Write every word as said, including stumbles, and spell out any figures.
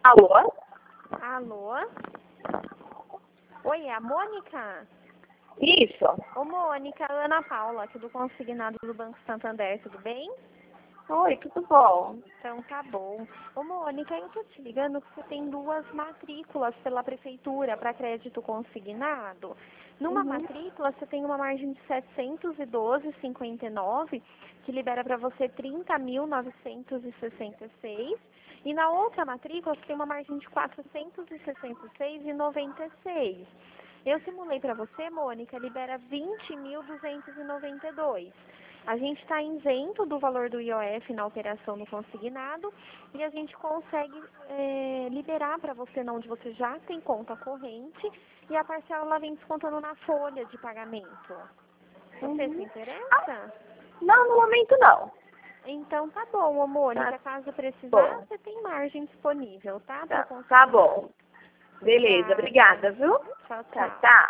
Alô? Alô? Oi, é a Mônica? Isso. Ô, Mônica, Ana Paula, aqui do Consignado do Banco Santander, tudo bem? Oi, tudo bom? Então tá bom. Ô, Mônica, eu tô te ligando que você tem duas matrículas pela prefeitura para crédito consignado. Numa Uhum. matrícula, você tem uma margem de setecentos e doze vírgula cinquenta e nove, que libera para você trinta mil novecentos e sessenta e seis. E na outra matrícula, você tem uma margem de quatrocentos e sessenta e seis vírgula noventa e seis. Eu simulei para você, Mônica, libera vinte mil duzentos e noventa e dois. A gente está isento do valor do I O F na operação no consignado e a gente consegue é, liberar para você, não, onde você já tem conta corrente, e a parcela ela vem descontando na folha de pagamento. Você Uhum. se interessa? Não, no momento não. Então tá bom, ô Mônica, Tá caso precisar, bom. você tem margem disponível, tá? Para o Tá, tá consignado. bom. Beleza, Obrigada. obrigada, viu? Tchau, Tá, tchau. tá.